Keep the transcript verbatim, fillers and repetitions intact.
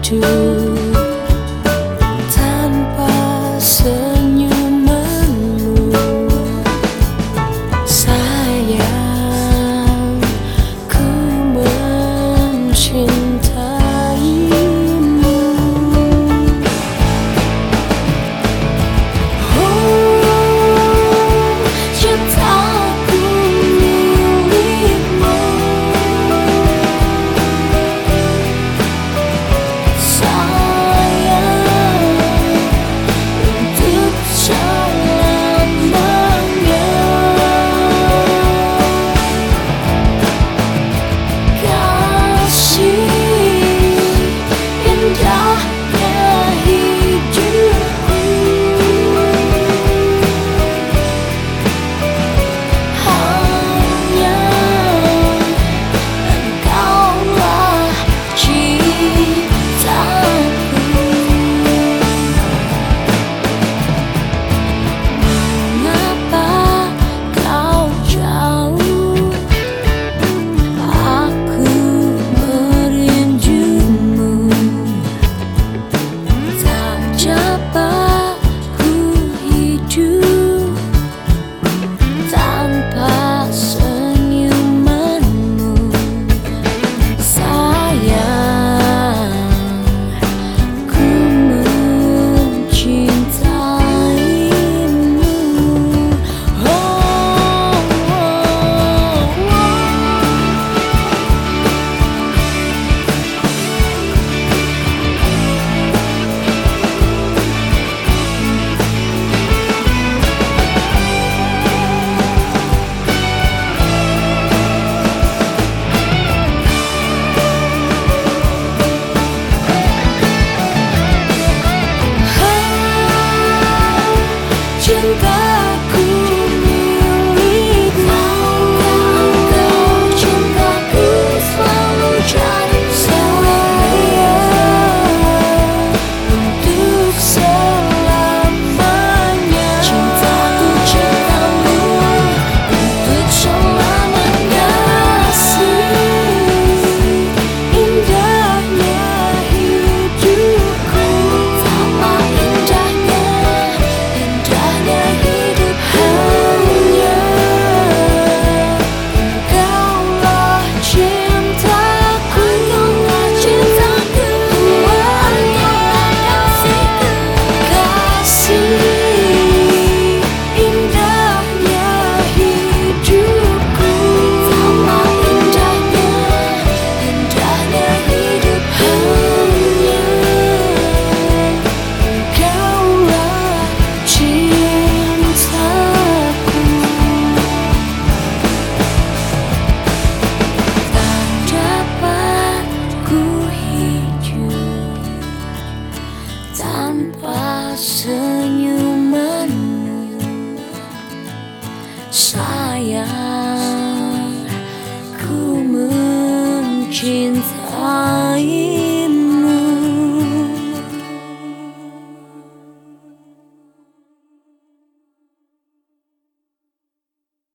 hidup tanpa senyumanmu. Sayang, ku mencintaimu. Oh, cintaku milikmu. Cintaku milikmu. Engkau cintaku selalu jadi sayang untuk selamanya. Cintaku cintamu untuk selamanya. Kasih indahnya hidupku. Betapa indahnya, indahnya hidup hanya Engkaulah cintaku. Engkaulah cintaku, Engkaulah kasihku. Kasih indahnya hidupku. Betapa indahnya, indahnya hidup hanya Engkaulah cintaku. Tak dapat ku hidup tanpa senyumanmu. Sayang, ku mencintaimu.